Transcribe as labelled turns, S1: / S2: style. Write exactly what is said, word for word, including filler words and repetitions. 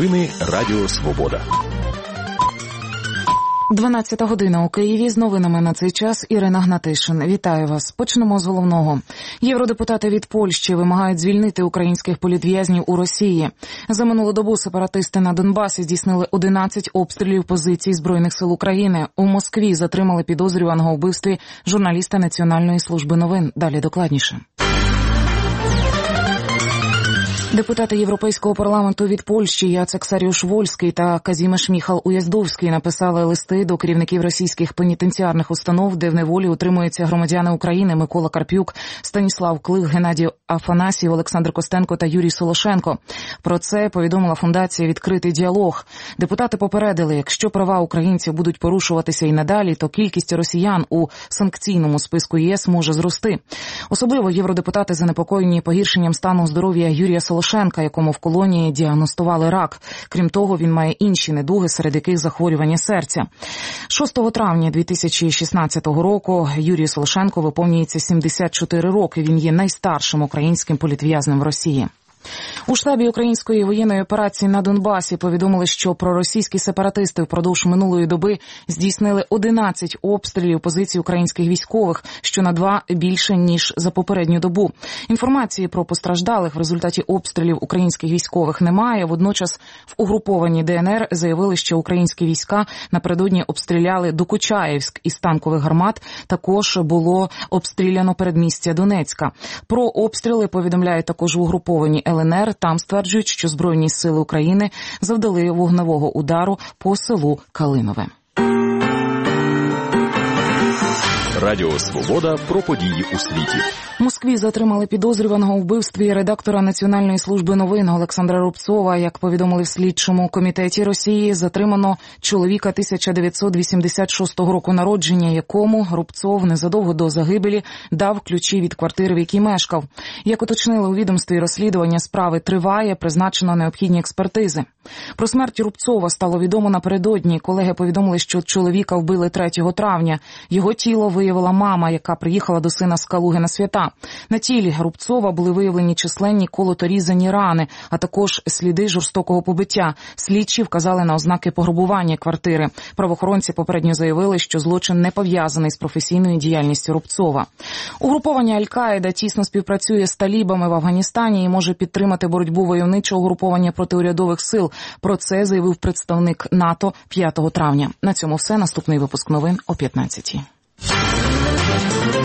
S1: Новини Радіо Свобода.
S2: дванадцята година у Києві. З новинами на цей час Ірина Гнатишин. Вітаю вас. Почнемо з головного. Євродепутати від Польщі вимагають звільнити українських політв'язнів у Росії. За минулу добу сепаратисти на Донбасі здійснили одинадцять обстрілів позицій Збройних сил України. У Москві затримали підозрюваного у вбивстві журналіста Національної служби новин. Далі докладніше. Депутати Європейського парламенту від Польщі Яцек Саріуш-Вольський та Казімеш Міхал Уяздовський написали листи до керівників російських пенітенціарних установ, де в неволі утримуються громадяни України Микола Карпюк, Станіслав Клих, Геннадій Афанасьєв, Олександр Костенко та Юрій Солошенко. Про це повідомила фундація «Відкритий діалог». Депутати попередили, якщо права українців будуть порушуватися і надалі, то кількість росіян у санкційному списку ЄС може зрости. Особливо євродепутати занепокоєні погіршенням стану здоров'я Юрія Солошенка, якому в колонії діагностували рак. Крім того, він має інші недуги, серед яких захворювання серця. шостого травня дві тисячі шістнадцятого року Юрію Солошенку виповнюється сімдесят чотири роки. Він є найстаршим українським політв'язнем в Росії. У штабі української воєнної операції на Донбасі повідомили, що проросійські сепаратисти впродовж минулої доби здійснили одинадцять обстрілів позицій українських військових, що на два більше, ніж за попередню добу. Інформації про постраждалих в результаті обстрілів українських військових немає. Водночас в угрупованій ДНР заявили, що українські війська напередодні обстріляли Докучаєвськ із танкових гармат. Також було обстріляно передмістя Донецька. Про обстріли повідомляють також в угрупованій ЛНР. Там стверджують, що Збройні сили України завдали вогневого удару по селу Калинове.
S1: Радіо Свобода про події у світі.
S2: В Москві затримали підозрюваного у вбивстві редактора Національної служби новин Олександра Рубцова. Як повідомили в слідчому комітеті Росії, затримано чоловіка тисяча дев'ятсот вісімдесят шостого року народження, якому Рубцов незадовго до загибелі дав ключі від квартири, в якій мешкав. Як уточнили у відомстві, розслідування справи триває, призначено необхідні експертизи. Про смерть Рубцова стало відомо напередодні. Колеги повідомили, що чоловіка вбили третього травня. Його тіло виявила мама, яка приїхала до сина з Калуги на свята. На тілі Рубцова були виявлені численні колото-різані рани, а також сліди жорстокого побиття. Слідчі вказали на ознаки пограбування квартири. Правоохоронці попередньо заявили, що злочин не пов'язаний з професійною діяльністю Рубцова. Угруповання Аль-Каїда тісно співпрацює з талібами в Афганістані і може підтримати боротьбу войовничого угруповання протиурядових сил. Про це заявив представник НАТО п'ятого травня. На цьому все. Наступний випуск новин о п'ятнадцятій.